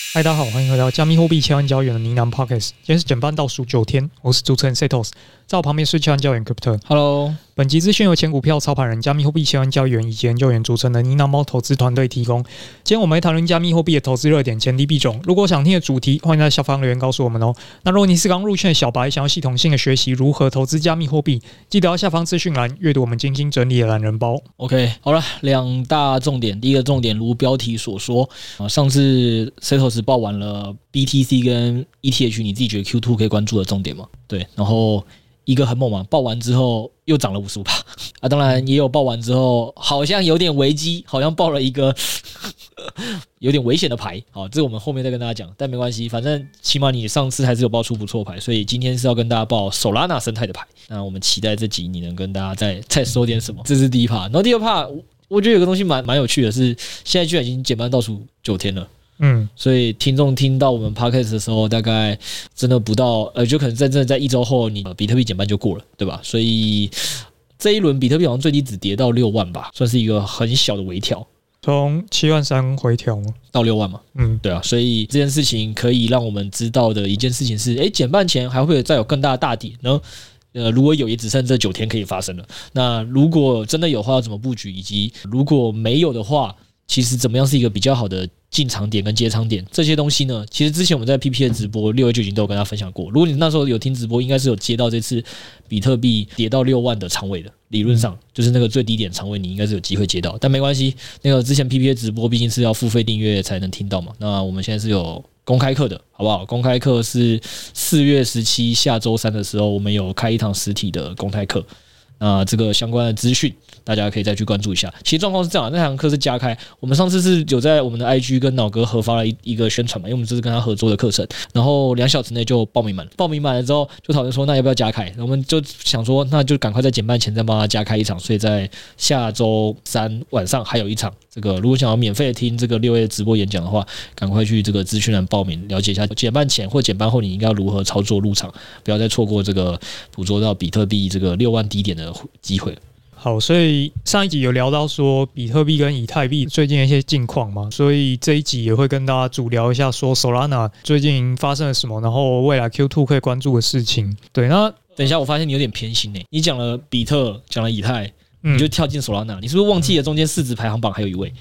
嗨，大家好，欢迎回到加密货币千万交易员的呢喃 Podcast。今天是减半倒数9天，我是主持人 Setos， 在我旁边是千万交易员 Crypto。Hello， 本集资讯由前股票操盘人、加密货币千万交易员以及研究员组成的呢喃猫投资团队提供。今天我们会谈论加密货币的投资热点、前提币种。如果想听的主题，欢迎在下方留言告诉我们哦。那如果你是刚入圈的小白，想要系统性的学习如何投资加密货币，记得要下方资讯栏阅读我们精心整理的懒人包。 OK， 好了，两大重点。第一个重点，如标题所说，上次 Setos 报完了 BTC 跟 ETH， 你自己觉得 Q2 可以关注的重点吗？对，然后一个很猛嘛，报完之后又涨了 55% 啊，当然也有报完之后好像有点危机，好像报了一个有点危险的牌，好，这个我们后面再跟大家讲，但没关系，反正起码你上次还是有报出不错牌，所以今天是要跟大家报 Solana 生态的牌。那我们期待这集你能跟大家再说点什么，这是第一 part。然后第二 part， 我觉得有个东西蛮有趣的是，现在居然已经减半倒数9天了。所以听众听到我们 podcast 的时候，大概真的不到就可能真的在1周后，你比特币减半就过了，对吧？所以这一轮比特币好像最低只跌到6万吧，算是一个很小的微调，从 7.3万回调到6万嘛。对啊，所以这件事情可以让我们知道的一件事情是，减半前还会再有更大的大跌呢？如果有，也只剩这9天可以发生了。那如果真的有的话，要怎么布局？以及如果没有的话，其实怎么样是一个比较好的进场点跟接场点？这些东西呢，其实之前我们在 PP 的直播6月就已经都有跟大家分享过。如果你那时候有听直播，应该是有接到这次比特币跌到6万的长尾的，理论上就是那个最低点长尾，你应该是有机会接到。但没关系，那个之前 PP 的直播毕竟是要付费订阅才能听到嘛。那我们现在是有公开课的，好不好？公开课是4月17下周3的时候，我们有开一堂实体的公开课。那这个相关的资讯，大家可以再去关注一下。其实状况是这样，那堂课是加开，我们上次是有在我们的 IG 跟脑哥合发了一个宣传嘛，因为我们这是跟他合作的课程，然后2小时内就报名满了。报名满了之后，就讨论说那要不要加开？我们就想说，那就赶快在减半前再帮他加开一场，所以在下周3晚上还有一场。这个如果想要免费的听这个6月直播演讲的话，赶快去这个资讯栏报名，了解一下减半前或减半后你应该要如何操作入场，不要再错过这个捕捉到比特币这个6万低点的机会。 好，所以上一集有聊到说比特币跟以太币最近的一些近况嘛，所以这一集也会跟大家主聊一下说 Solana 最近发生了什么，然后未来 Q2 可以关注的事情。对，那等一下，我发现你有点偏心你讲了比特，讲了以太，你就跳进 Solana，你是不是忘记了中间市值排行榜还有一位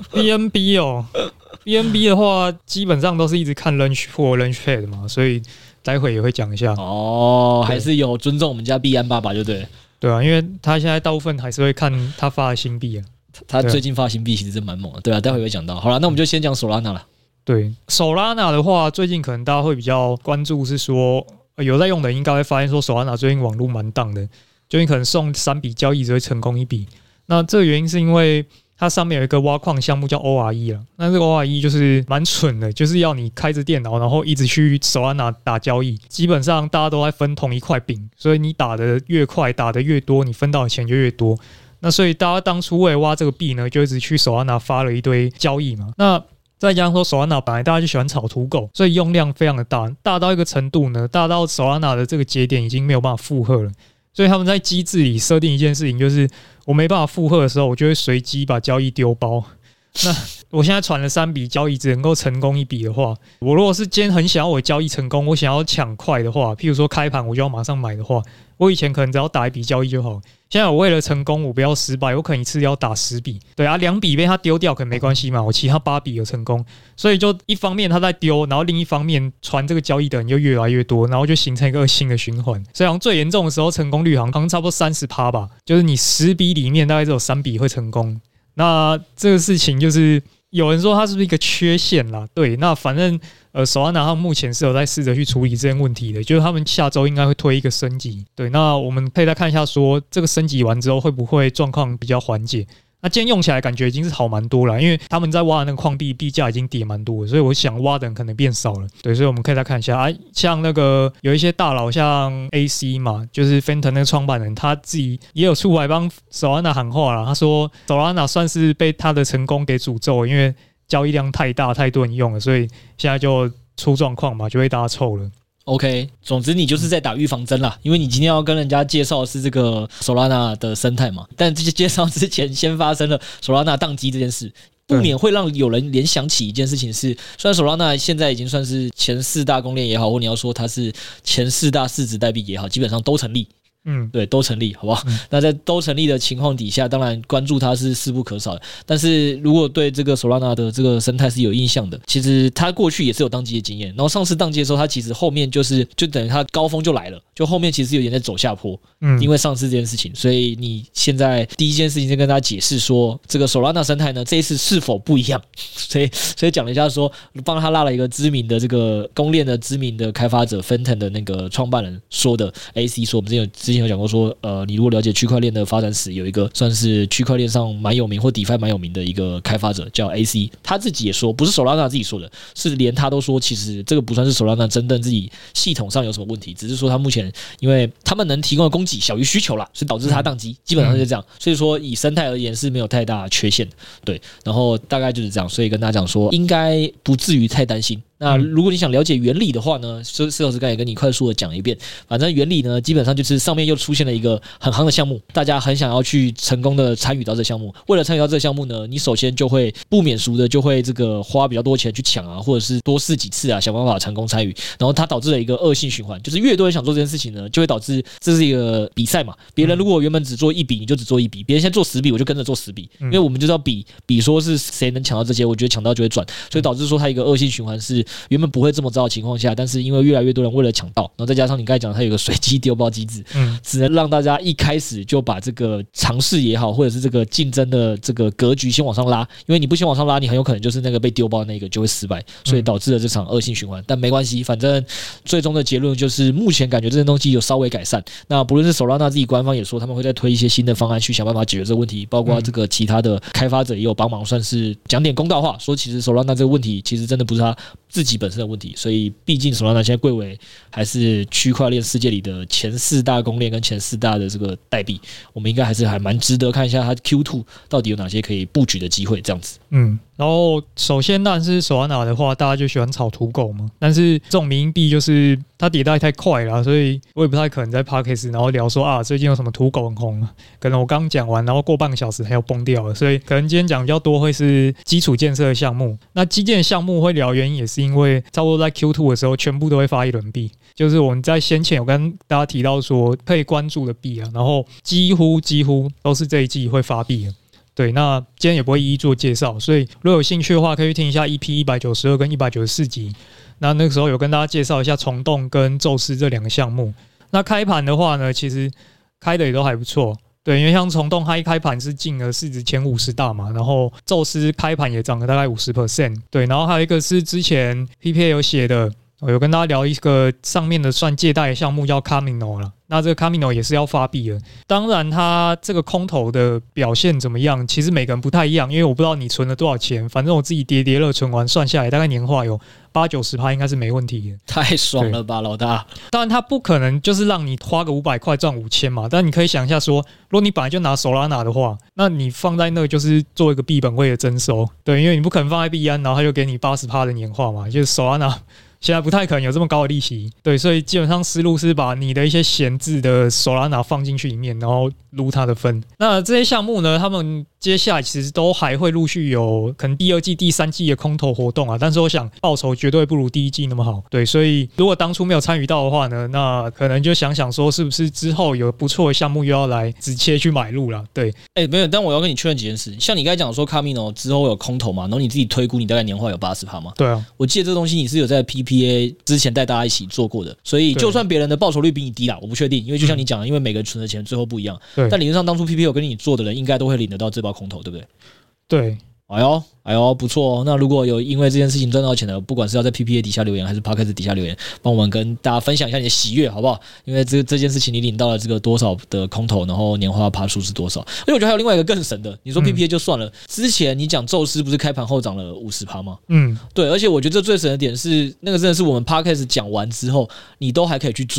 BNB 哦？BNB 的话，基本上都是一直看 Launch 或 Launchpad 嘛，所以待会也会讲一下。 还是有尊重我们家币安爸爸，就对。 对啊，因为他现在大部分还是会看他发的新币啊。 他最近发新币其实真蛮猛的，对啊，待会会讲到。好了，那我们就先讲 Solana 了。 对 ，Solana 的话，最近可能大家会比较关注是说，有在用的人应该会发现说 Solana 最近网络蛮荡的，最近可能送3笔交易只会成功1笔。那这个原因是因为它上面有一个挖矿项目叫 ORE 啦，那这个 ORE 就是蛮蠢的，就是要你开着电脑，然后一直去Solana打交易。基本上大家都在分同一块饼，所以你打得越快，打得越多，你分到的钱就越多。那所以大家当初为了挖这个币呢，就一直去Solana发了一堆交易嘛。那再加上说Solana本来大家就喜欢炒土狗，所以用量非常的大，大到一个程度呢，大到Solana的这个节点已经没有办法负荷了。所以他们在机制里设定一件事情，就是我没办法负荷的时候，我就会随机把交易丢包。那我现在传了3笔交易，只能够成功1笔的话，我如果是今天很想要我交易成功，我想要抢快的话，譬如说开盘我就要马上买的话，我以前可能只要打1笔交易就好。现在我为了成功，我不要失败，我可能一次要打10笔。对啊，2笔被他丢掉可能没关系嘛，我其他8笔有成功，所以就一方面他在丢，然后另一方面传这个交易的人就越来越多，然后就形成一个恶性的循环。所以好像最严重的时候成功率好像差不多30% 吧，就是你10笔里面大概只有3笔会成功。那这个事情就是有人说它是不是一个缺陷啦？对，那反正Solana 他们目前是有在试着去处理这件问题的，就是他们下周应该会推一个升级。对，那我们可以再看一下说这个升级完之后会不会状况比较缓解。那今天用起来感觉已经是好蛮多了，因为他们在挖的那个矿币币价已经跌蛮多了，所以我想挖的人可能变少了。对，所以我们可以再看一下像那个有一些大佬，像 AC 嘛，就是 Phantom 那个创办人，他自己也有出来帮 Solana 喊话了。他说 Solana 算是被他的成功给诅咒，因为交易量太大，太多人用了，所以现在就出状况嘛，就被大家臭了。 OK， 总之你就是在打预防针啦，因为你今天要跟人家介绍的是这个 Solana 的生态嘛，但这些介绍之前先发生了 Solana 宕机这件事， 不免会让有人联想起一件事情是，虽然 Solana 现在已经算是前4大公链也好，或你要说它是前4大市值代币也好，基本上都成立。对，都成立，好不好？那在都成立的情况底下，当然关注它是势不可少的。但是如果对这个 Solana 的这个生态是有印象的，其实它过去也是有当机的经验。然后上次当机的时候，它其实后面就等于它高峰就来了，就后面其实有点在走下坡。因为上次这件事情，所以你现在第一件事情就跟大家解释说，这个 Solana 生态呢，这一次是否不一样？所以讲了一下说，帮他拉了一个知名的这个公链的知名的开发者 Fenton 的那个创办人说的 AC 说，我们之前有讲过说，你如果了解区块链的发展史，有一个算是区块链上蛮有名或 DeFi 蛮有名的一个开发者叫 AC， 他自己也说，不是 Solana 自己说的，是连他都说，其实这个不算是 Solana 真正自己系统上有什么问题，只是说他目前因为他们能提供的供给小于需求啦，所以导致它宕机，基本上是这样。所以说以生态而言是没有太大缺陷的，对。然后大概就是这样，所以跟大家讲说，应该不至于太担心。那如果你想了解原理的话呢，施老师刚才也跟你快速的讲一遍。反正原理呢，基本上就是上面又出现了一个很夯的项目，大家很想要去成功的参与到这个项目。为了参与到这个项目呢，你首先就会不免俗的就会这个花比较多钱去抢啊，或者是多试几次啊，想办法成功参与。然后它导致了一个恶性循环，就是越多人想做这件事情呢，就会导致这是一个比赛嘛。别人如果原本只做1笔，你就只做1笔；别人先做10笔，我就跟着做10笔，因为我们就要比说是谁能抢到这些，我觉得抢到就会赚，所以导致说它一个恶性循环是原本不会这么糟的情况下，但是因为越来越多人为了抢到，然后再加上你刚才讲它有个随机丢包机制，只能让大家一开始就把这个尝试也好，或者是这个竞争的这个格局先往上拉，因为你不先往上拉，你很有可能就是那个被丢包的那个就会失败，所以导致了这场恶性循环。但没关系，反正最终的结论就是目前感觉这些东西有稍微改善。那不论是 Solana 自己官方也说他们会再推一些新的方案去想办法解决这个问题，包括这个其他的开发者也有帮忙，算是讲点公道话，说其实 Solana 这个问题其实真的不是他自己本身的问题，所以毕竟 Solana 现在贵为还是区块链世界里的前4大公链跟前4大的这个代币，我们应该还蛮值得看一下它 Q2 到底有哪些可以布局的机会，这样子。 然后首先当然是 Solana 的话，大家就喜欢炒土狗嘛，但是这种迷因币就是它迭代太快了，所以我也不太可能在 Podcast 然后聊说啊最近有什么土狗很红，可能我刚讲完，然后过半个小时它又崩掉了，所以可能今天讲比较多会是基础建设的项目。那基建的项目会聊原因也是因为差不多在 Q2 的时候全部都会发一轮币，就是我们在先前有跟大家提到说可以关注的币啊，然后几乎都是这一季会发币的。对，那今天也不会一一做介绍，所以如果有兴趣的话，可以去听一下 EP 192跟194集。那个时候有跟大家介绍一下虫洞跟宙斯这2个项目。那开盘的话呢，其实开的也都还不错。对，因为像虫洞它一开盘是进了市值前50大嘛，然后宙斯开盘也涨了大概 50%。对，然后还有一个是之前 PPA 有写的，我有跟大家聊一个上面的算借贷的项目叫 Camino 啦。那这个 Camino 也是要发币的，当然它这个空头的表现怎么样，其实每个人不太一样，因为我不知道你存了多少钱，反正我自己叠乐存完算下来，大概年化有80-90%应该是没问题的。 太爽了吧，老大！ 当然它不可能就是让你花个500块赚5000嘛，但你可以想一下说，如果你本来就拿 Solana 的话，那你放在那就是做一个币本位的征收，对，因为你不可能放在币安，然后它就给你80%的年化嘛，就是 Solana。现在不太可能有这么高的利息，对，所以基本上思路是把你的一些闲置的 Solana 放进去里面，然后撸它的分。那这些项目呢，他们接下来其实都还会陆续有可能第2季、第3季的空投活动啊，但是我想报酬绝对不如第1季那么好，对，所以如果当初没有参与到的话呢，那可能就想想说是不是之后有不错的项目又要来直接去买入了，对。 没有，但我要跟你确认几件事，像你刚才讲说 Camino 之后有空投嘛，然后你自己推估你大概年化有80%嘛？ 对啊， 我记得这东西你是有在 PPA 之前带大家一起做过的，所以就算别人的报酬率比你低啦，我不确定，因为就像你讲的，因为每个人存的钱最后不一样，但理论上当初 PPA 有跟你做的人应该都会领得到这包空投，对不对？ 对。 哎呦，不错哦！那如果有因为这件事情赚到钱的，不管是要在 PPA 底下留言，还是 Podcast 底下留言，帮我们跟大家分享一下你的喜悦，好不好？因为这件事情你领到了这个多少的空投，然后年化趴数是多少？因为我觉得还有另外一个更神的，你说 PPA 就算了，之前你讲宙斯不是开盘后涨了50%吗？对，而且我觉得这最神的点是，那个真的是我们 Podcast 讲完之后，你都还可以去做。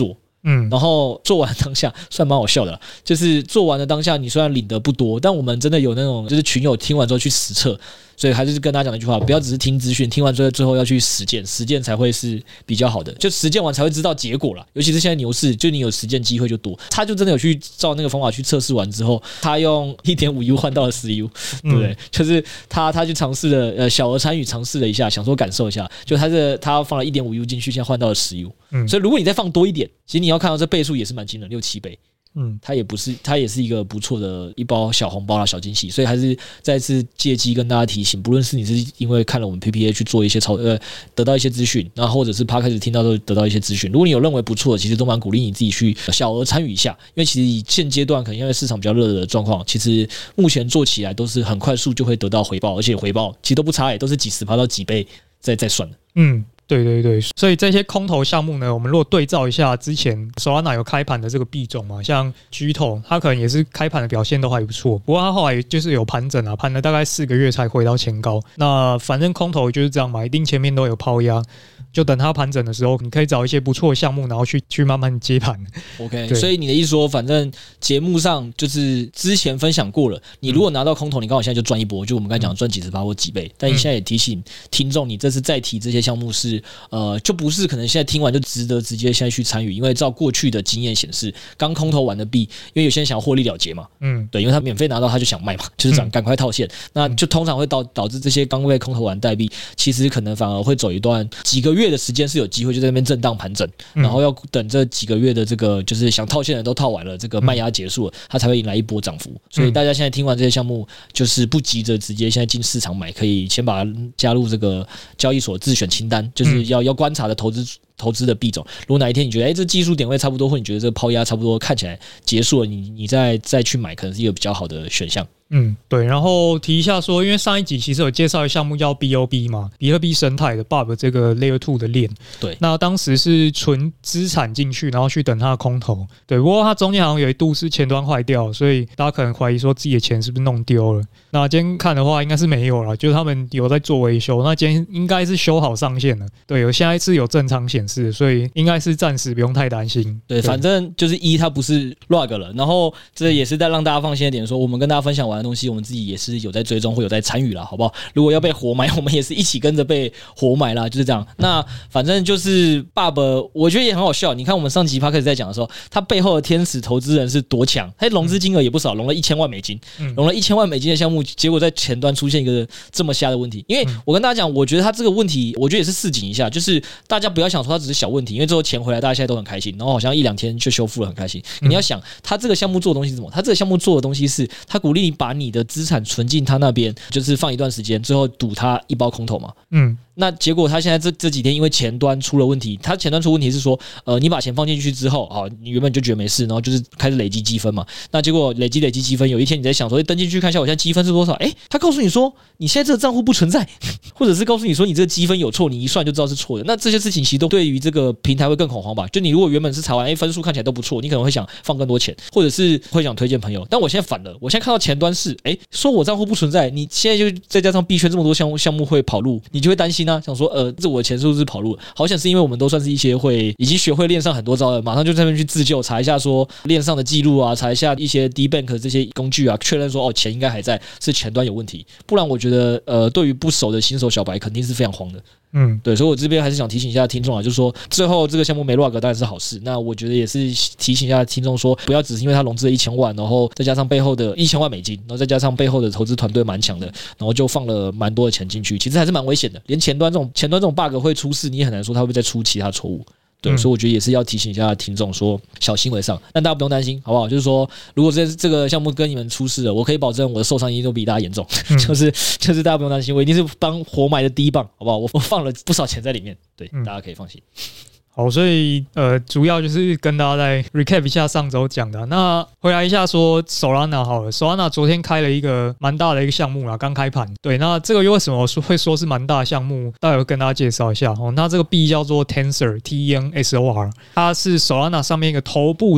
然后做完当下算蛮好笑的啦，就是做完的当下你虽然领得不多，但我们真的有那种就是群友听完之后去实测，所以还是跟大家讲一句话，不要只是听资讯，听完最后要去实践，实践才会是比较好的，就实践完才会知道结果啦。尤其是现在牛市，就你有实践机会就多。他就真的有去照那个方法去测试完之后，他用 1.5U 换到了10U， 对不对？就是他去尝试了小额参与尝试了一下，想说感受一下，就他放了 1.5U 进去，现在换到了10U。所以如果你再放多一点，其实你要看到这倍数也是蛮惊人，6-7倍。它也是一个不错的一包小红包啦，小惊喜，所以还是再次借机跟大家提醒，不论是你是因为看了我们 PPA 去做一些得到一些资讯，然后或者是 Podcast 听到都得到一些资讯，如果你有认为不错的，其实都蛮鼓励你自己去小额参与一下，因为其实以现阶段可能因为市场比较热的状况，其实目前做起来都是很快速就会得到回报，而且回报其实都不差，都是几10%到几倍在算的。 对，所以这些空头项目呢，我们如果对照一下之前 Solana 有开盘的这个币种嘛，像 G-Toll 它可能也是开盘的表现都还不错，不过它后来就是有盘整啊，盘了大概4个月才回到前高。那反正空头就是这样嘛，一定前面都有抛压，就等它盘整的时候，你可以找一些不错的项目，然后去慢慢接盘。 OK， 所以你的意思说，反正节目上就是之前分享过了，你如果拿到空头，你刚好现在就赚一波，就我们刚才讲赚几10%或几倍。但你现在也提醒听众，你这次再提这些项目是就不是可能现在听完就值得直接现在去参与，因为照过去的经验显示，刚空头完的币，因为有些人想要获利了结嘛，对，因为他免费拿到他就想卖嘛，就是赶快套现，那就通常会导致这些刚被空头完代币，其实可能反而会走一段几个月的时间是有机会就在那边震荡盘整，然后要等这几个月的这个就是想套现的人都套完了，这个卖压结束了，他才会引来一波涨幅。所以大家现在听完这些项目，就是不急着直接现在进市场买，可以先把它加入这个交易所自选清单，就是要观察的投资的币种。如果哪一天你觉得这技术点位差不多，或你觉得这个抛压差不多，看起来结束了，你再去买，可能是一个比较好的选项。 对，然后提一下说，因为上一集其实有介绍一个项目叫 BOB 嘛，比特币生态的 BOB 这个 Layer 2的链，对，那当时是纯资产进去，然后去等它的空头，对，不过它中间好像有一度是前端坏掉，所以大家可能怀疑说自己的钱是不是弄丢了。那今天看的话，应该是没有啦，就是他们有在做维修，那今天应该是修好上线了，对，现在是有正常显示，所以应该是暂时不用太担心。 对，反正就是它不是 rug 了，然后这也是在让大家放心一点说，我们跟大家分享完的东西，我们自己也是有在追踪，会有在参与啦，好不好？如果要被活埋，我们也是一起跟着被活埋啦，就是这样。那反正就是爸爸，我觉得也很好笑。你看我们上集 Podcast 在讲的时候，他背后的天使投资人是多强，他融资金额也不少，融了1000万美金，融了1000万美金的项目，结果在前端出现一个这么瞎的问题。因为我跟大家讲，我觉得他这个问题，我觉得也是示警一下，就是大家不要想说他只是小问题，因为之后钱回来，大家现在都很开心，然后好像1-2天就修复了，很开心。你要想，他这个项目做的东西是什么？他这个项目做的东西是，他鼓励你把你的资产存进他那边，就是放一段时间，最后赌他一包空头嘛。那结果他现在这几天因为前端出了问题，他前端出问题是说，你把钱放进去之后，你原本就觉得没事，然后就是开始累积积分嘛。那结果累积积分，有一天你在想说，登进去看一下我现在积分是多少？他告诉你说你现在这个账户不存在，或者是告诉你说你这个积分有错，你一算就知道是错的。那这些事情其实都对于这个平台会更恐慌吧？就你如果原本是查完，分数看起来都不错，你可能会想放更多钱，或者是会想推荐朋友。但我现在反了，我现在看到前端是，说我账户不存在，你现在就再加上币圈这么多项目会跑路，你就会担心啊，想说这我的钱是不是跑路了？好像是因为我们都算是一些已经学会链上很多招了，马上就在那边去自救，查一下说链上的记录啊，查一下一些 DBank 这些工具啊，确认说钱应该还在，是前端有问题。不然我觉得对于不熟的新手小白肯定是非常慌的。对，所以我这边还是想提醒一下听众啊，就是说最后这个项目没 rug 当然是好事。那我觉得也是提醒一下听众说，不要只是因为他融资了1000万，然后再加上背后的1000万美金，然后再加上背后的投资团队蛮强的，然后就放了蛮多的钱进去，其实还是蛮危险的。连前端这种 bug 会出事，你也很难说他会不会再出其他错误。对，所以我觉得也是要提醒一下听众说，小心为上。但大家不用担心，好不好？就是说，如果这个项目跟你们出事了，我可以保证我的受伤一定都比大家严重。就是大家不用担心，我一定是当活埋的第一棒，好不好？我放了不少钱在里面，对，大家可以放心。 好，所以主要就是跟大家再 recap 一下上周讲的。那回来一下说 Solana 好了 ，Solana 昨天开了一个蛮大的一个项目啦，刚开盘。对，那这个又为什么会说是蛮大的项目？待会跟大家介绍一下哦。那这个币叫做 Tensor， Tensor， 它是 Solana 上面一个头部的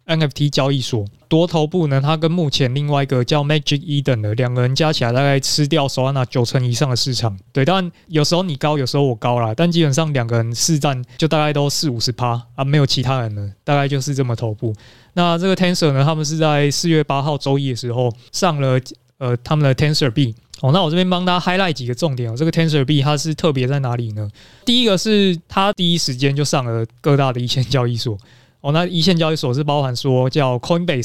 NFT 交易所。多头部呢，它跟目前另外一个叫 Magic Eden 的两个人加起来大概吃掉 Solana 90%以上的市场。对，当然有时候你高，有时候我高啦，但基本上两个人市占就大概都40-50%啊，没有其他人了，大概就是这么头部。那这个 Tensor 呢，他们是在4月8号周一的时候上了他们的 Tensor 币。那我这边帮大家 highlight 几个重点这个 Tensor 币它是特别在哪里呢？第一个是它第一时间就上了各大的一线交易所。那一线交易所是包含说叫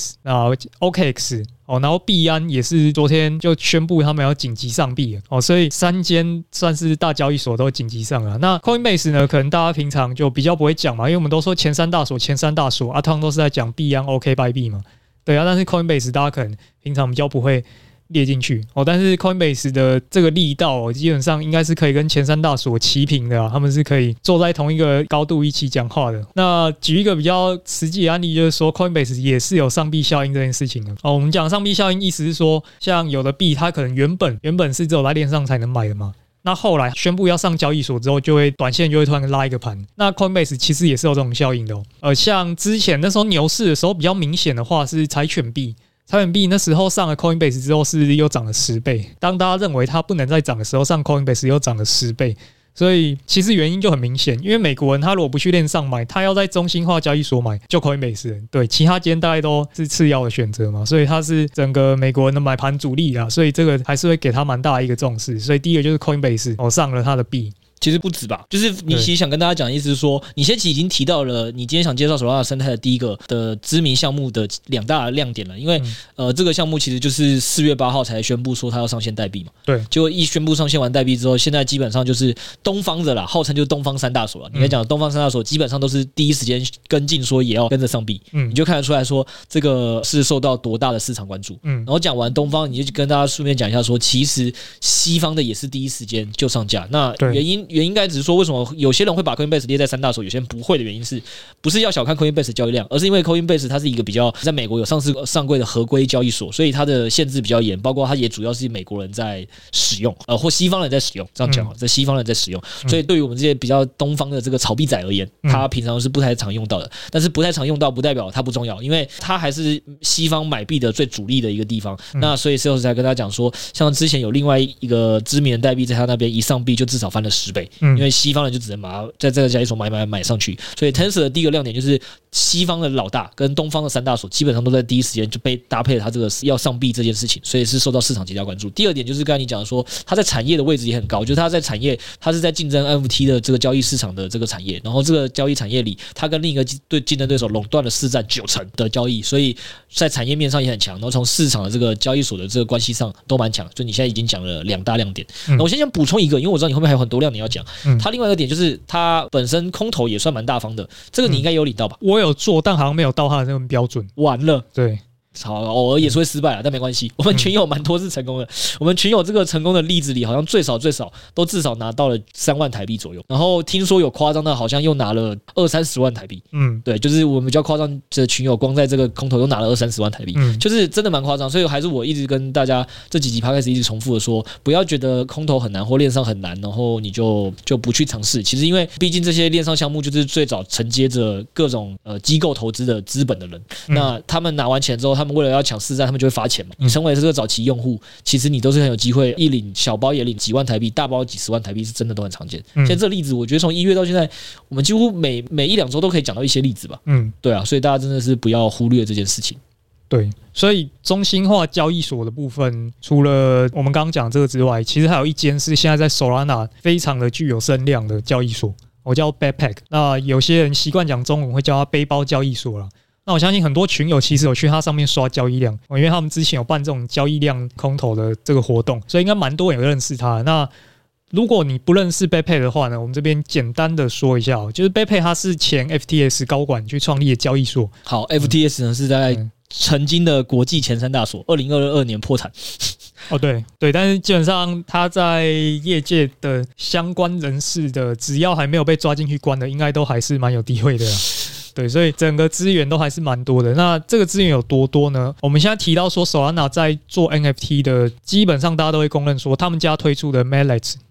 Coinbase、OKX，然后币安也是昨天就宣布他们要紧急上币了，所以3间算是大交易所都紧急上了。那 Coinbase 呢，可能大家平常就比较不会讲嘛，因为我们都说前三大所通常都是在讲币安、OK、币嘛，对啊，但是 Coinbase 大家可能平常比较不会列进去但是 Coinbase 的这个力道基本上应该是可以跟前三大所齐平的他们是可以坐在同一个高度一起讲话的。那举一个比较实际的案例，就是说 Coinbase 也是有上币效应这件事情的我们讲上币效应，意思是说，像有的币它可能原本是只有在链上才能买的嘛。那后来宣布要上交易所之后，就会短线就会突然拉一个盘。那 Coinbase 其实也是有这种效应的像之前那时候牛市的时候，比较明显的话是柴犬币。柴犬币那时候上了 Coinbase 之后是又涨了10倍，当大家认为它不能再涨的时候，上 Coinbase 又涨了10倍，所以其实原因就很明显，因为美国人他如果不去链上买，他要在中心化交易所买，就 Coinbase， 对，其他间大概都是次要的选择嘛，所以他是整个美国人的买盘主力啦，所以这个还是会给他蛮大的一个重视，所以第一个就是 Coinbase 上了他的币。 其实不止吧，就是你其实想跟大家讲的意思是说，你先期已经提到了你今天想介绍Solana生态的第一个的知名项目的2大亮点了，因为这个项目其实就是4月8号才宣布说它要上线代币嘛， 对， 结果一宣布上线完代币之后，现在基本上就是东方的啦，号称就是东方3大所了。你刚才讲的东方3大所基本上都是第一时间跟进说也要跟着上币，你就看得出来说这个是受到多大的市场关注。然后讲完东方，你就跟大家顺便讲一下说，其实西方的也是第一时间就上架，那原因应该只是说，为什么有些人会把 Coinbase 列在3大所，有些人不会的原因是，不是要小看 Coinbase 交易量，而是因为 Coinbase 它是一个比较在美国有上柜的合规交易所，所以它的限制比较严，包括它也主要是美国人在使用，或西方人在使用，这样讲在西方人在使用，所以对于我们这些比较东方的这个炒币仔而言，它平常是不太常用到的。但是不太常用到不代表它不重要，因为它还是西方买币的最主力的一个地方。那所以 Sales 才跟大家讲说，像之前有另外一个知名的代币在他那边一上币就至少翻了10倍，因为西方人就只能把它在这个交易所买上去，所以 Tensor 的第一个亮点就是西方的老大跟东方的3大所基本上都在第一时间就被搭配了它这个要上币这件事情，所以是受到市场极大关注。第二点就是刚才你讲的说，它在产业的位置也很高，就是它在产业，它是在竞争 NFT 的这个交易市场的这个产业，然后这个交易产业里，它跟另一个竞争对手垄断了市占90%的交易，所以在产业面上也很强，然后从市场的这个交易所的这个关系上都蛮强。所以你现在已经讲了2大亮点，那我先想补充一个，因为我知道你后面还有很多亮点要讲。它另外一个点就是它本身空头也算蛮大方的，这个你应该有领到吧？ 我有做，但好像没有到它的那个标准。 完了， 对。 好，偶尔也是会失败了，但没关系。我们群友蛮多是成功的，我们群友这个成功的例子里，好像最少都至少拿到了3万台币左右。然后听说有夸张的，好像又拿了20-30万台币。对，就是我们比较夸张的群友，光在这个空头又拿了20-30万台币，就是真的蛮夸张。所以还是我一直跟大家这几集 podcast 一直重复的说，不要觉得空头很难或链上很难，然后你就不去尝试。其实因为毕竟这些链上项目就是最早承接着各种机构投资的资本的人，那他们拿完钱之后，他们为了要抢市占，他们就会发钱嘛。你成为这个早期用户，其实你都是很有机会，一领小包也领几万台币，大包几10万台币是真的都很常见。现在这个例子，我觉得从1月到现在，我们几乎每1-2周都可以讲到一些例子吧。对啊，所以大家真的是不要忽略这件事情。 对，所以中心化交易所的部分，除了我们刚刚讲这个之外，其实还有一间是现在在 Solana 非常的具有声量的交易所，我叫 Backpack。那有些人习惯讲中文会叫它背包交易所啦。那我相信很多群友其实有去它上面刷交易量，因为他们之前有办这种交易量空投的这个活动，所以应该蛮多人有认识它。那如果你不认识 Backpack 的话呢，我们这边简单的说一下就是 Backpack 它是前 FTX 高管去创立的交易所。 好，FTX 呢是在曾经的国际前3大所，2022年破产。 对，但是基本上他在业界的相关人士的，只要还没有被抓进去关的，应该都还是蛮有地位的啦。对，所以整个资源都还是蛮多的。那这个资源有多多呢？我们现在提到说 Solana 在做 NFT 的，基本上大家都会公认说，他们家推出的 Melex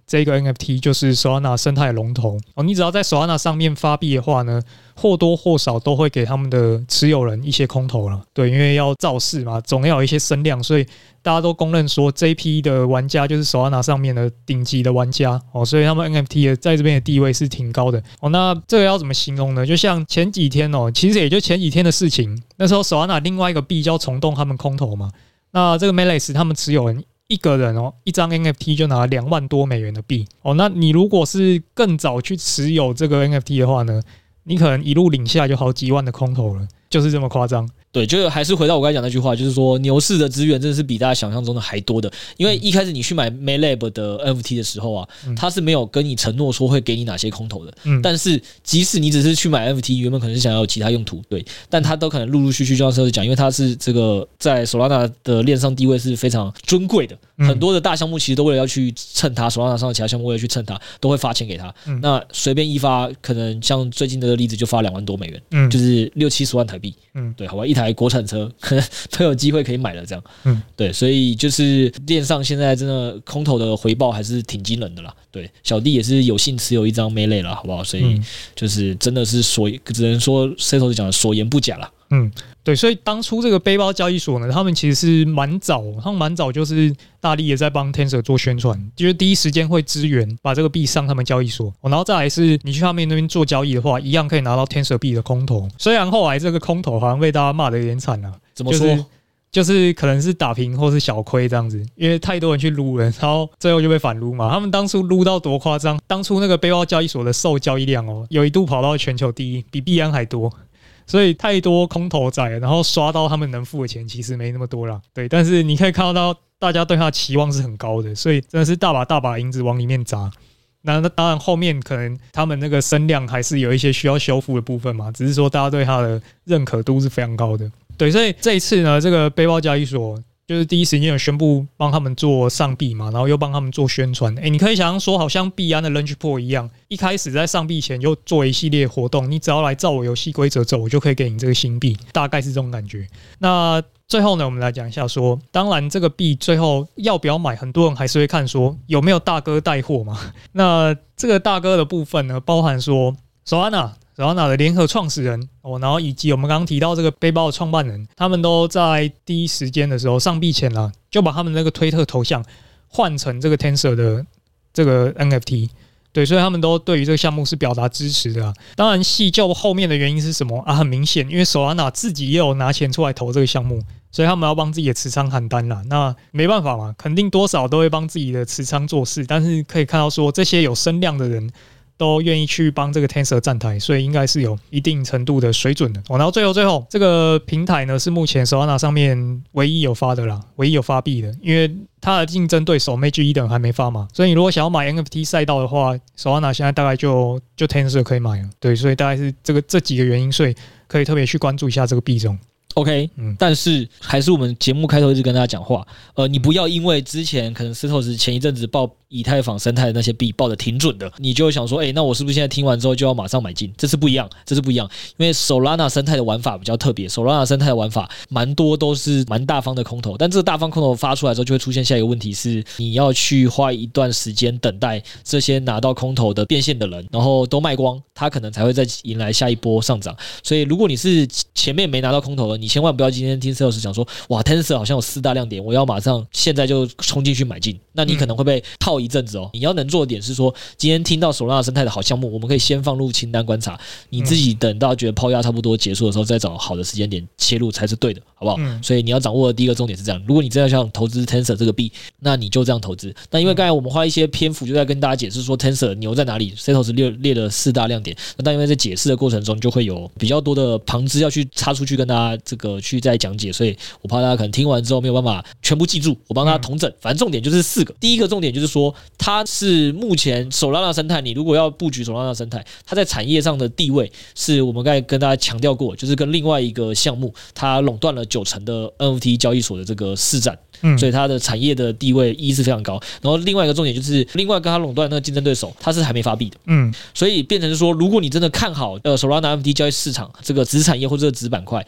这个 NFT 就是 Solana 生态的龙头哦。你只要在 Solana 上面发币的话呢，或多或少都会给他们的持有人一些空投了。对，因为要造势嘛，总要有一些声量，所以大家都公认说这一批的玩家就是 Solana 上面的顶级的玩家哦，所以他们 NFT 在这边的地位是挺高的哦。那这个要怎么形容呢？就像前几天哦，其实也就前几天的事情，那时候 Solana 另外一个币叫虫洞，他们空投嘛，那这个 Meles 他们持有人一个人哦，一张 NFT 就拿了2万多美元的币哦。那你如果是更早去持有这个 NFT 的话呢，你可能一路领下来就好几万的空投了，就是这么夸张。 对，就还是回到我刚才讲那句话，就是说牛市的资源真的是比大家想象中的还多的。因为一开始你去买 MayLab 的 NFT 的时候啊，他是没有跟你承诺说会给你哪些空投的。但是即使你只是去买 NFT， 原本可能是想要有其他用途，对，但他都可能陆陆续续就像是讲，因为他是这个在 Solana 的链上地位是非常尊贵的，很多的大项目其实都为了要去蹭他 Solana 上的其他项目为了去蹭他，都会发钱给他。那随便一发，可能像最近的例子就发2万多美元，就是60-70万台币。对，好吧，一台国产车可能都有机会可以买了，这样。对，所以就是链上现在真的空投的回报还是挺惊人的啦。对，小弟也是有幸持有一张 Melee 啦，好不好？所以就是真的是只能说 Setos 讲的所言不假啦。 对，所以当初这个背包交易所呢，他们其实是蛮早就是大力也在帮 Tensor 做宣传，就是第一时间会支援把这个币上他们交易所，然后再来是你去他们那边做交易的话，一样可以拿到 Tensor 币的空投。虽然后来这个空投好像被大家骂得有点惨了， 怎么说？ 就是可能是打平或是小亏这样子，因为太多人去撸了，然后最后就被反撸嘛。他们当初撸到多夸张？当初那个背包交易所的受交易量哦，有一度跑到全球第一，比币安还多。所以太多空头仔，然后刷到他们能付的钱其实没那么多啦。对，但是你可以看到大家对他的期望是很高的，所以真的是大把银子往里面砸。那当然后面可能他们那个声量还是有一些需要修复的部分嘛，只是说大家对他的认可度是非常高的。对，所以这一次呢，这个背包交易所就是第一时间有宣布帮他们做上币嘛，然后又帮他们做宣传。你可以想象说，好像币安的 Launch Pool 一样，一开始在上币前就做一系列活动，你只要来照我游戏规则走，我就可以给你这个新币，大概是这种感觉。那最后呢，我们来讲一下说，当然这个币最后要不要买，很多人还是会看说有没有大哥带货嘛。那这个大哥的部分呢，包含说 Solana 的联合创始人然后以及我们刚刚提到这个背包的创办人，他们都在第一时间的时候上币前啦，就把他们那个推特头像换成这个 Tensor 的这个 NFT。对，所以他们都对于这个项目是表达支持的。当然，细究后面的原因是什么很明显，因为 Solana 自己也有拿钱出来投这个项目，所以他们要帮自己的持仓喊单啦。那没办法嘛，肯定多少都会帮自己的持仓做事，但是可以看到说，这些有声量的人都愿意去帮这个 Tensor 站台，所以应该是有一定程度的水准的。然后最后这个平台呢是目前 Solana 上面唯一有发的啦，唯一有发币的，因为它的竞争对手 Magic Eden 还没发嘛，所以你如果想要买 NFT 赛道的话 ，Solana 现在大概就 Tensor 可以买了。对，所以大概是这几个原因，所以可以特别去关注一下这个币种。 OK，但是还是我们节目开头一直跟大家讲话，你不要因为之前可能Setos前一阵子报以太坊生态的那些币报的挺准的，你就会想说，那我是不是现在听完之后就要马上买进？这是不一样，因为 Solana 生态的玩法比较特别 ，Solana 生态的玩法蛮多都是蛮大方的空投，但这个大方空投发出来之后，就会出现下一个问题是，你要去花一段时间等待这些拿到空投的变现的人，然后都卖光，他可能才会再迎来下一波上涨。所以如果你是前面没拿到空投的，你千万不要今天听 Setos 讲说，哇 ，Tensor 好像有4大亮点，我要马上现在就冲进去买进，那你可能会被套一阵子哦。你要能做的点是说，今天听到Solana生态的好项目，我们可以先放入清单观察，你自己等到觉得抛压差不多结束的时候，再找好的时间点切入才是对的，好不好？所以你要掌握的第一个重点是这样：如果你真的想投资 Tensor 这个币，那你就这样投资。那因为刚才我们花一些篇幅就在跟大家解释说 Tensor 牛在哪里 ，Setos 列了4大亮点。那但因为在解释的过程中，就会有比较多的旁支要去插出去跟大家这个去再讲解，所以我怕大家可能听完之后没有办法全部记住，我帮大家统整。反正重点就是4个。第一个重点就是说，它是目前 Solana 生态，你如果要布局 Solana 生态，它在产业上的地位是我们刚才跟大家强调过，就是跟另外一个项目，它垄断了90%的 NFT 交易所的这个市占。所以它的产业的地位是非常高，然后另外一个重点就是另外跟它垄断的那个竞争对手，它是还没发币的，所以变成说，如果你真的看好Solana NFT 交易市场这个子产业或者这个子板块，你基本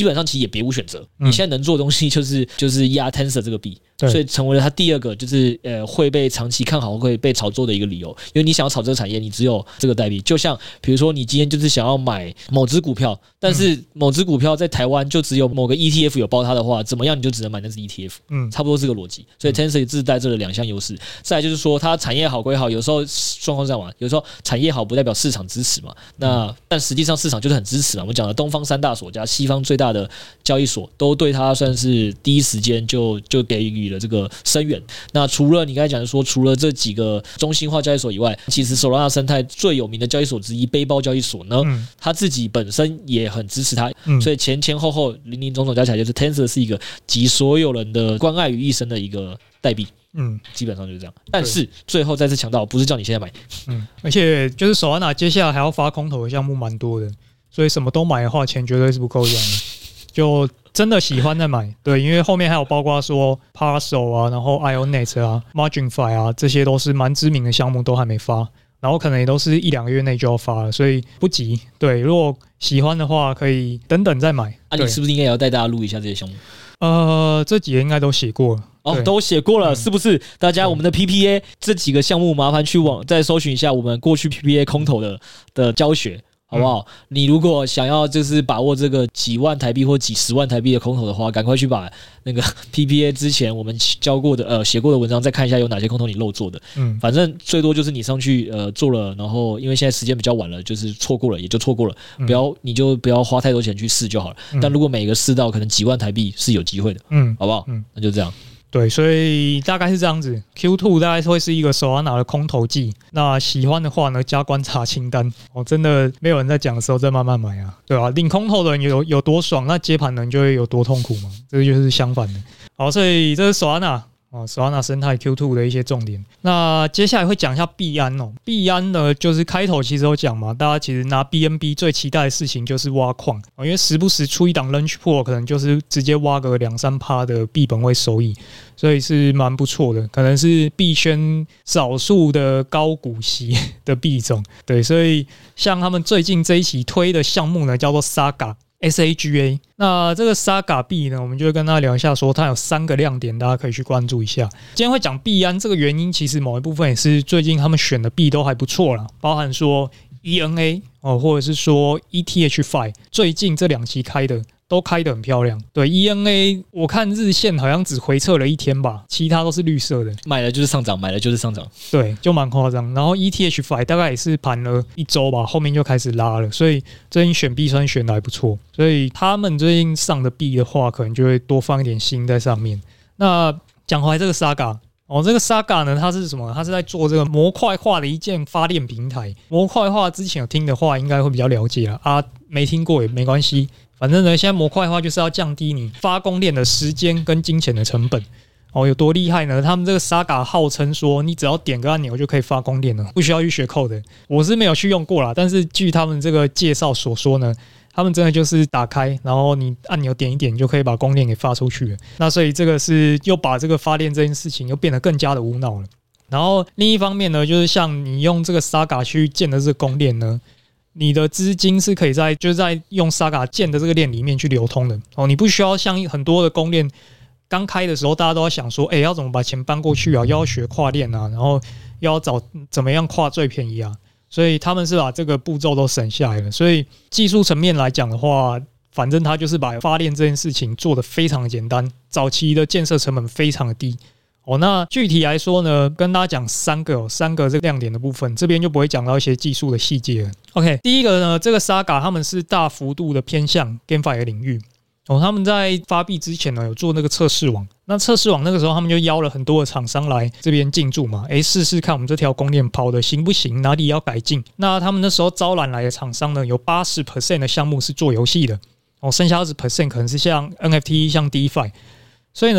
本上其实也别无选择，你现在能做的东西就是压 Tensor 这个币，所以成为了它第二个就是会被长期看好会被炒作的一个理由。因为你想要炒这个产业，你只有这个代币。就像比如说你今天就是想要买某只股票，但是某只股票在台湾就只有某个 ETF 有包它的话，怎么样你就只能买那只 ETF，差不多是这个逻辑。所以 Tensor 自带这两项优势。再来就是说，它产业好归好，有时候状况这样嘛，有时候产业好不代表市场支持嘛。但实际上市场就是很支持嘛。我们讲的东方三大所加，西方最大的交易所都对它算是第一时间就给予了这个声援。那除了你刚才讲的说，除了这几个中心化交易所以外，其实 Solana 生态最有名的交易所之一背包交易所呢，它自己本身也很支持它，所以前后后林林总总加起来，就是 Tensor 是一个集所有人的关爱于一身的一个代币。基本上就是这样。但是最后再次强调，不是叫你现在买。 而且就是Solana接下来还要发空投的项目蛮多的，所以什么都买的话，钱绝对是不够用的。就真的喜欢再买，对，因为后面还有包括说 Parcel 啊，然后 IONET 啊、MarginFi 啊，这些都是蛮知名的项目，都还没发，然后可能也都是1-2个月内就要发了，所以不急。对，如果喜欢的话，可以等等再买。 你是不是应该也要带大家录一下这些项目？ 这几个应该都写过了。 都写过了，是不是？大家我们的 PPA 这几个项目，麻烦去再搜寻一下我们过去 PPA 空投的教学，好不好？你如果想要就是把握这个几万台币或几十万台币的空投的话，赶快去把那个 PPA 之前我们教过的写过的文章再看一下有哪些空投你漏做的。反正最多就是你上去做了，然后因为现在时间比较晚了，就是错过了也就错过了，你就不要花太多钱去试就好了。但如果每个试到可能几万台币是有机会的，好不好？那就这样。 对，所以大概是这样子。Q2 大概会是一个Solana的空投季。那喜欢的话呢，加观察清单。真的没有人在讲的时候再慢慢买啊，对吧？领空投的人有多爽，那接盘的人就会有多痛苦嘛。这个就是相反的。好，所以这是Solana生态 Q2 的一些重点。那接下来会讲一下币安哦。币安呢，就是开头其实有讲嘛，大家其实拿 BNB 最期待的事情就是挖矿，因为时不时出一档 Launch Pool， 可能就是直接挖个2-3% 的币本位收益，所以是蛮不错的，可能是币圈少数的高股息的币种。对，所以像他们最近这一期推的项目呢，叫做 Saga。SAGA， 那这个 Saga 币呢，我们就会跟大家聊一下，说它有3个亮点，大家可以去关注一下。今天会讲币安这个原因，其实某一部分也是最近他们选的币都还不错啦，包含说 ENA 或者是说 ETH5， 最近这2期开的都开得很漂亮。对 ENA， 我看日线好像只回撤了1天吧，其他都是绿色的， 买了就是上涨，买了就是上涨， 对，就蛮夸张。然后 ETH5 大概也是盘了1周吧，后面就开始拉了，所以最近选币算选的还不错。所以他们最近上的币的话，可能就会多放一点心在上面。那讲回来这个 Saga。这个 Saga 呢，它是什么？它是在做这个模块化的一件发电平台。模块化之前有听的话，应该会比较了解啊，没听过也没关系。反正呢，现在模块化就是要降低你发供电的时间跟金钱的成本。有多厉害呢？他们这个 Saga 号称说，你只要点个按钮就可以发供电了，不需要去学 code。我是没有去用过啦，但是据他们这个介绍所说呢，他们真的就是打开，然后你按钮点一点，就可以把供电给发出去了。那所以这个是又把这个发电这件事情又变得更加的无脑了。然后另一方面呢，就是像你用这个 Saga 去建的这个供电呢，你的资金是可以在用 Saga 建的这个链里面去流通的。你不需要像很多的公链刚开的时候，大家都要想说，要怎么把钱搬过去啊？又要学跨链啊，然后又要找怎么样跨最便宜啊？所以他们是把这个步骤都省下来了。所以技术层面来讲的话，反正他就是把发电这件事情做得非常的简单，早期的建设成本非常的低。那具体来说呢，跟大家讲三个这个亮点的部分，这边就不会讲到一些技术的细节了。OK， 第一个呢，这个 Saga 他们是大幅度的偏向 GameFi 的领域。他们在发币之前呢，有做那个测试网。那测试网那个时候，他们就邀了很多的厂商来这边进驻嘛，试试看我们这条公链跑的行不行，哪里要改进。那他们那时候招揽来的厂商呢，有 80% 的项目是做游戏的，剩下 20% 可能是像 NFT、像 DeFi。所以呢，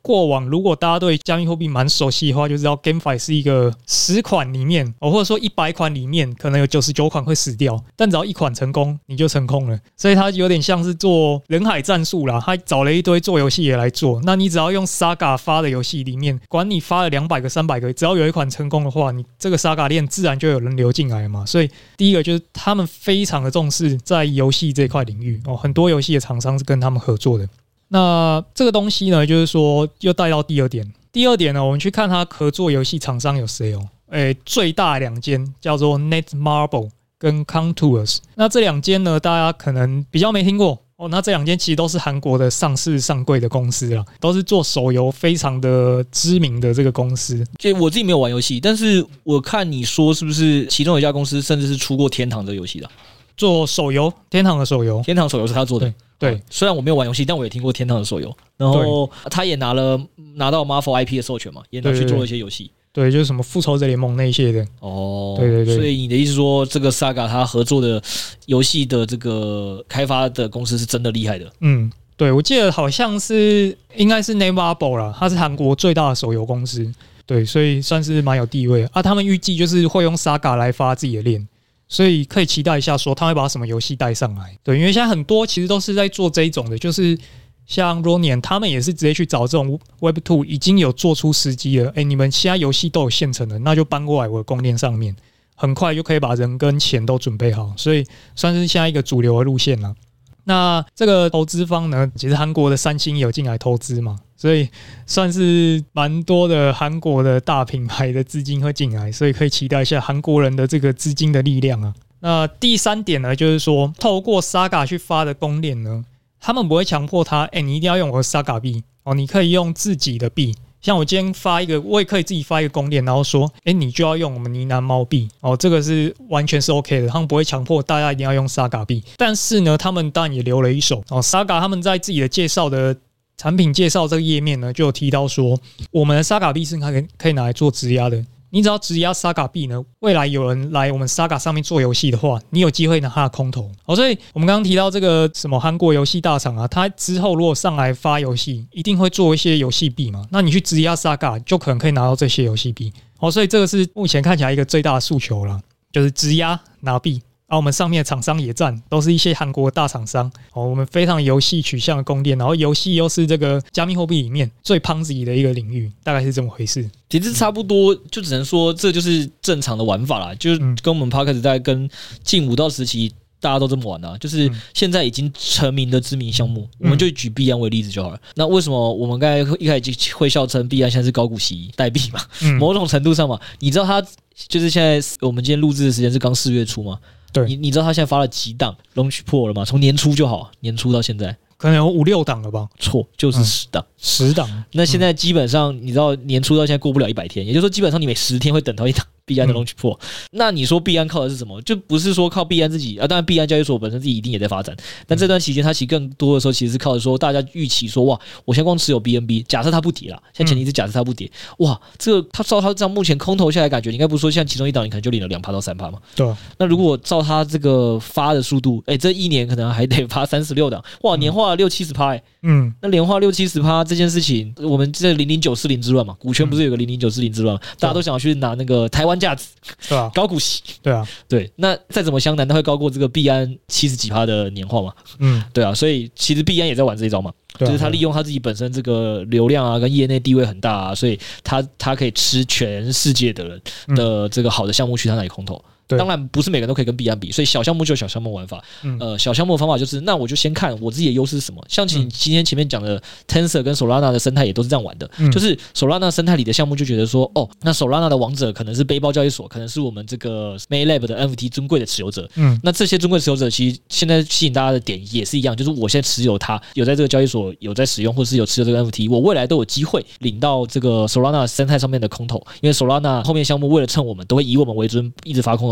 过往如果大家对加密货币蛮熟悉的话，就知道 GameFi 是一个10款里面，或者说100款里面可能有99款会死掉，但只要1款成功你就成功了，所以它有点像是做人海战术啦，他找了一堆做游戏也来做，那你只要用 Saga 发的游戏里面，管你发了200个300个，只要有一款成功的话，你这个 Saga 链自然就有人流进来嘛。所以第一个就是他们非常的重视在游戏这块领域很多游戏的厂商是跟他们合作的。那这个东西呢，就是说又带到第二点。第二点呢，我们去看他合作游戏厂商有谁最大2间叫做 Netmarble 跟 Contours。那这2间呢，大家可能比较没听过那这2间其实都是韩国的上市上柜的公司啦，都是做手游非常的知名的这个公司。 就我自己没有玩游戏，但是我看你说是不是其中有一家公司甚至是出过天堂的游戏的？ 做手游，天堂的手游， 天堂手游是他做的。 对， 虽然我没有玩游戏，但我也听过天堂的手游。然后他也拿到 Marvel IP 的授权嘛，也拿去做了一些游戏。 对，就是什么复仇者联盟那一些的。对。 所以你的意思说，这个 Saga 他合作的游戏的这个开发的公司是真的厉害的。 对，我记得好像应该是 Netmarble 啦，它是韩国最大的手游公司。对，所以算是蛮有地位啊。他们预计就是会用 Saga 来发自己的链。所以可以期待一下，说他会把什么游戏带上来。对，因为现在很多其实都是在做这一种的，就是像 Ronian 他们也是直接去找这种 Web2 已经有做出时机了，你们其他游戏都有现成的，那就搬过来我的公链上面，很快就可以把人跟钱都准备好，所以算是现在一个主流的路线了。那这个投资方呢，其实韩国的三星也有进来投资嘛，所以算是蛮多的韩国的大品牌的资金会进来，所以可以期待一下韩国人的这个资金的力量啊。那第3点呢，就是说透过 Saga 去发的公链呢，他们不会强迫他，你一定要用我的 Saga 币你可以用自己的币。像我今天发一个，我也可以自己发一个公链，然后说，你就要用我们呢喃猫币这个是完全是 OK 的，他们不会强迫大家一定要用 Saga 币。但是呢，他们当然也留了一手Saga 他们在自己的介绍的产品介绍这个页面呢，就有提到说，我们的 Saga 币是可以拿来做质押的。你只要质押 Saga 币呢，未来有人来我们 Saga 上面做游戏的话，你有机会拿他的空投所以我们刚刚提到这个什么韩国游戏大厂啊，他之后如果上来发游戏，一定会做一些游戏币嘛，那你去质押 Saga 就可能可以拿到这些游戏币所以这个是目前看起来一个最大的诉求啦，就是质押拿币。我们上面的厂商也占，都是一些韩国大厂商我们非常游戏取向的供电，然后游戏又是这个加密货币里面最Ponzi的一个领域，大概是这么回事。 其实差不多，就只能说这就是正常的玩法啦，就是跟我们 Podcast 在跟近武道时期大家都这么玩就是现在已经成名的知名项目，我们就举币安为例子就好了。那为什么我们刚才一开始会笑称币安现在是高股息代币嘛？某种程度上嘛，你知道它就是现在我们今天录制的时间是刚4月初嘛？ 对， 你知道他现在发了几档 launch pool 了吗？从年初就好，年初到现在可能有5-6档了吧？ 错，就是10档 ，10档。 那现在基本上你知道年初到现在过不了100天，也就是说基本上你每10天会等到一档币安的 launch pool。那你说币安靠的是什么？就不是说靠币安自己当然币安交易所本身自己一定也在发展，但这段期间它其实更多的时候其实是靠着说大家预期说哇，我现在光持有 BNB， 假设它不跌啦，现在前提是假设它不跌，哇，这个它照它这样目前空头下来感觉，你应该不是说像其中一档你可能就领了2%到3%嘛？ 对。 那如果照它这个发的速度，这1年可能还得发36档，哇，年化60-70%那年化60-70%这件事情，我们这00940之乱嘛，股权不是有个00940之乱嘛，大家都想要去拿那个台湾价值， 对啊， 高股息， 对啊， 对，那再怎么相难，它会高过这个币安70几%的年化嘛？对啊，所以其实币安也在玩这一招嘛，就是他利用他自己本身这个流量跟业内地位很大所以他可以吃全世界的人的这个好的项目去他那里空投。当然不是每个人都可以跟币安比，所以小项目就有小项目玩法。小项目的方法就是，那我就先看我自己的优势是什么。像今天前面讲的 Tensor 跟 Solana 的生态也都是这样玩的，就是 Solana 生态里的项目就觉得说，那 Solana 的王者可能是背包交易所，可能是我们这个 MayLab 的 NFT 尊贵的持有者。那这些尊贵持有者其实现在吸引大家的点也是一样，就是我现在持有它，有在这个交易所有在使用，或是有持有这个 NFT， 我未来都有机会领到这个 Solana 生态上面的空投，因为 Solana 后面项目为了蹭我们，都会以我们为尊，一直发空投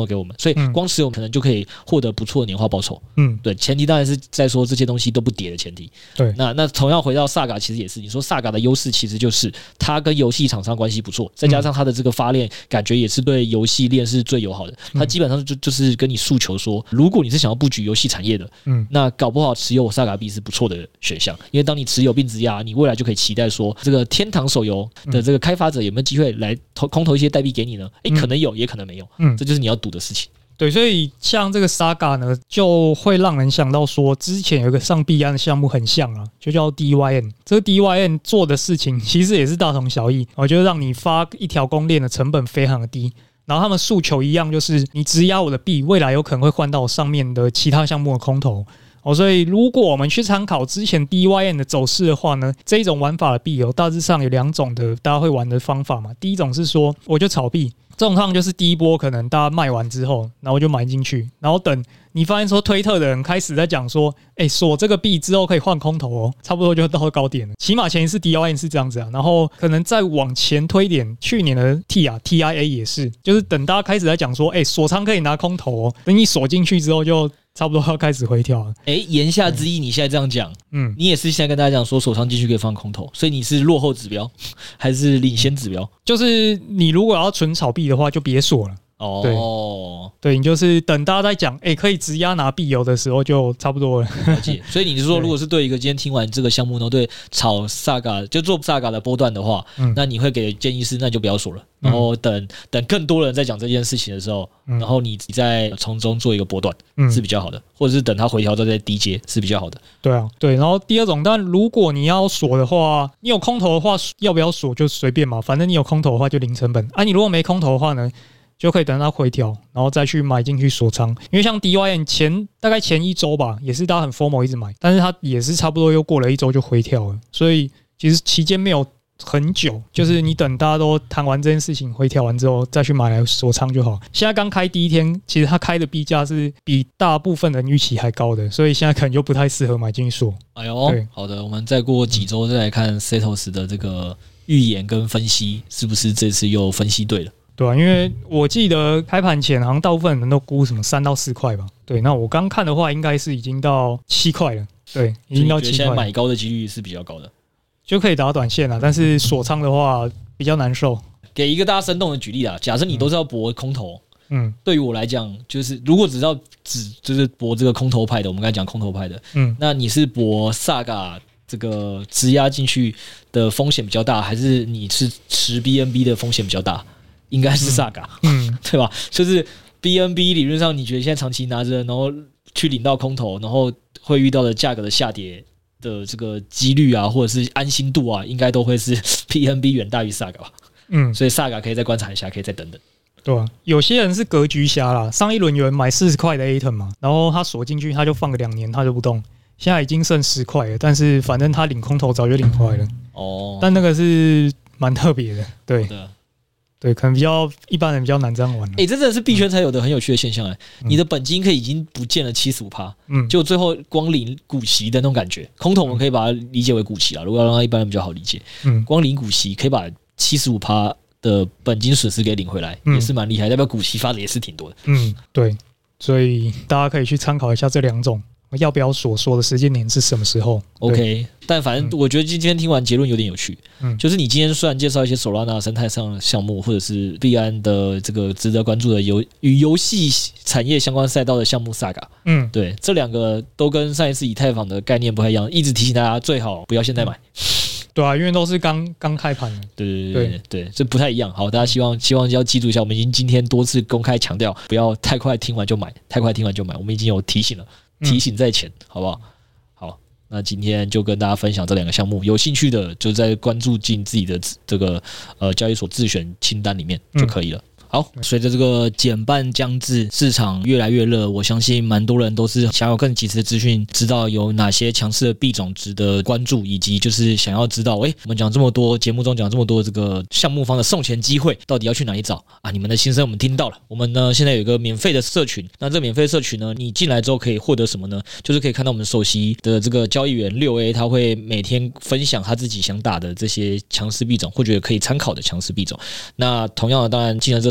给我们，所以光持有可能就可以获得不错的年化报酬。对，前提当然是在说这些东西都不跌的前提。 对， 那同样回到 Saga， 其实也是你说 Saga 的优势其实就是它跟游戏厂商关系不错，再加上它的这个发链感觉也是对游戏链是最友好的。它基本上就是跟你诉求说，如果你是想要布局游戏产业的，那搞不好持有 Saga 币是不错的选项，因为当你持有并质押，你未来就可以期待说，这个天堂手游的这个开发者有没有机会来空投一些代币给你呢？可能有，也可能没有，这就是你要赌的事情。 对，所以像这个 Saga 呢，就会让人想到说，之前有一个上币安的项目很像啊，就叫 DYN。这个 DYN 做的事情其实也是大同小异，我觉得让你发一条公链的成本非常的低。然后他们诉求一样，就是你质押我的币，未来有可能会换到上面的其他项目的空投。所以如果我们去参考之前 DYN 的走势的话呢，这一种玩法的币大致上有2种的大家会玩的方法嘛。第一种是说，我就炒币，这种上就是第一波可能大家卖完之后，然后就买进去，然后等你发现说推特的人开始在讲说，锁这个币之后可以换空投差不多就到高点了。起码前一次 DYN 是这样子啊，然后可能再往前推点，去年的 TIA 也是，就是等大家开始在讲说，锁仓可以拿空投等你锁进去之后就差不多要开始回调了。 言下之意，你现在这样讲，你也是现在跟大家讲说手上继续可以放空头，所以你是落后指标还是领先指标？ 就是你如果要纯炒币的话，就别锁了。对，你就是等大家在讲可以质押拿币油的时候就差不多了。 了解。所以你是说，如果是对一个今天听完这个项目呢，对炒 Saga 就做 Saga 的波段的话，那你会给的建议是，那就不要锁了，然后等更多人在讲这件事情的时候，然后你再从中做一个波段是比较好的，或者是等它回调再低接是比较好的。 对啊，对。然后第二种，但如果你要锁的话，你有空投的话，要不要锁就随便嘛，反正你有空投的话就零成本啊。你如果没空投的话呢，就可以等它回调，然后再去买进去锁仓。因为像 DYN 大概前1周吧，也是大家很 FOMO 一直买，但是它也是差不多又过了1周就回调了，所以其实期间没有很久，就是你等大家都谈完这件事情回调完之后再去买来锁仓就好。现在刚开第一天，其实它开的币价是比大部分人预期还高的，所以现在可能就不太适合买进去锁。 哎呦，好的，我们再过几周再来看 Setos 的这个预言跟分析，是不是这次又分析对了？ 对啊，因为我记得开盘前好像大部分人都估什么3到4块吧。对，那我刚看的话，应该是已经到7块了。对，已经到7块。 现在买高的几率是比较高的， 就可以打短线了。但是锁仓的话比较难受。 给一个大家生动的举例啦，假设你都是要博空头，对于我来讲，就是如果就是博这个空头派的，我们刚才讲空头派的，那你是博 Saga 这个质押进去的风险比较大，还是你是持 BNB 的风险比较大？应该是 Saga，对吧？就是 BNB 理论上，你觉得现在长期拿着，然后去领到空头，然后会遇到的价格的下跌的这个几率啊，或者是安心度啊，应该都会是 BNB 远大于 Saga 吧？所以 Saga 可以再观察一下，可以再等等。 对啊，有些人是格局瞎啦，上一轮有人买40块的 Atom 嘛，然后他锁进去，他就放个2年，他就不动。现在已经剩10块了，但是反正他领空头早就领回来了。但那个是蛮特别的，对。对，可能比较一般人比较难这样玩。 这真的是币圈才有的很有趣的现象你的本金可以已经不见了 75%，就最后光领股息的那种感觉。空头我们可以把它理解为股息啦，如果要让一般人比较好理解，光领股息可以把 75% 的本金损失给领回来，也是蛮厉害，代表股息发的也是挺多的。 对，所以大家可以去参考一下这2种。要不要锁的时间点是什么时候 ？OK， 但反正我觉得今天听完结论有点有趣，就是你今天虽然介绍一些 Solana 生态上的项目，或者是币安的这个值得关注的与游戏产业相关赛道的项目 Saga，对，这2个都跟上一次以太坊的概念不太一样，一直提醒大家最好不要现在买。 对啊，因为都是刚开盘的。 对，这不太一样。好，大家希望要记住一下，我们已经今天多次公开强调，不要太快听完就买，我们已经有提醒了。提醒在前，好不好？好，那今天就跟大家分享这2个项目，有兴趣的就在关注进自己的这个交易所自选清单里面就可以了。好，随着这个减半将至，市场越来越热，我相信蛮多人都是想要更及时的资讯，知道有哪些强势的币种值得关注，以及就是想要知道，我们讲这么多，节目中讲这么多这个项目方的送钱机会，到底要去哪里找啊？你们的心声我们听到了。我们呢现在有一个免费的社群，那这免费社群呢，你进来之后可以获得什么呢？就是可以看到我们首席的这个交易员6A，他会每天分享他自己想打的这些强势币种，或者可以参考的强势币种。那同样的，当然进了这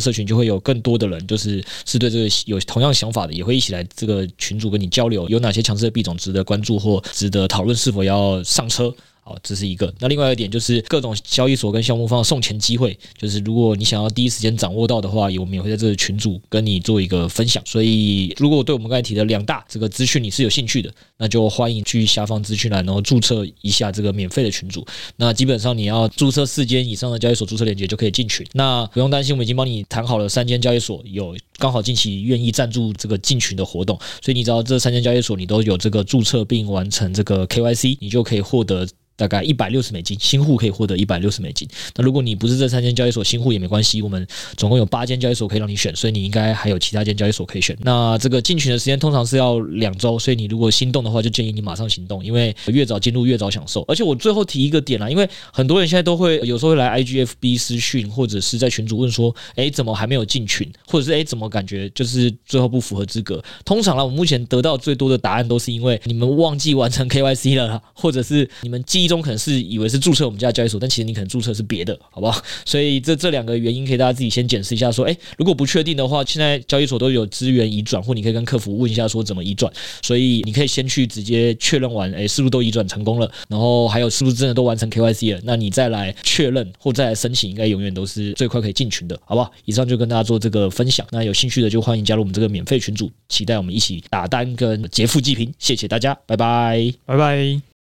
社群就会有更多的人是对这个有同样想法的，也会一起来这个群组跟你交流，有哪些强势的币种值得关注或值得讨论是否要上车。好，这是一个。那另外一点就是各种交易所跟项目方的送钱机会，就是如果你想要第一时间掌握到的话，我们也会在这个群组跟你做一个分享。所以如果对我们刚才提的2大这个资讯你是有兴趣的，那就欢迎去下方资讯栏，然后注册一下这个免费的群组。那基本上你要注册4间以上的交易所注册链接就可以进群。那不用担心，我们已经帮你谈好了3间交易所，有刚好近期愿意赞助这个进群的活动，所以你只要这3间交易所你都有这个注册并完成这个 KYC， 你就可以获得大概$160，新户可以获得$160。那如果你不是这3间交易所新户也没关系，我们总共有8间交易所可以让你选，所以你应该还有其他间交易所可以选。那这个进群的时间通常是要2周，所以你如果心动的话，就建议你马上行动，因为越早进入越早享受。而且我最后提一个点啦，因为很多人现在都会有时候会来 IGFB 私讯，或者是在群组问说，怎么还没有进群，或者是怎么感觉就是最后不符合资格。通常啦，我目前得到最多的答案都是因为你们忘记完成 KYC 了啦，或者是你们记忆中可能是以为是注册我们家的交易所，但其实你可能注册是别的，好不好？所以这2个原因可以大家自己先检视一下说，如果不确定的话，现在交易所都有资源移转，或你可以跟客服问一下说怎么移转，所以你可以先去直接确认完，是不是都移转成功了，然后还有是不是真的都完成 KYC 了，那你再来确认或再来申请，应该永远都是最快可以进群的，好不好？以上就跟大家做这个分享，那有兴趣的就欢迎加入我们这个免费群组，期待我们一起打单跟劫富济贫，谢谢大家，拜拜， 拜拜。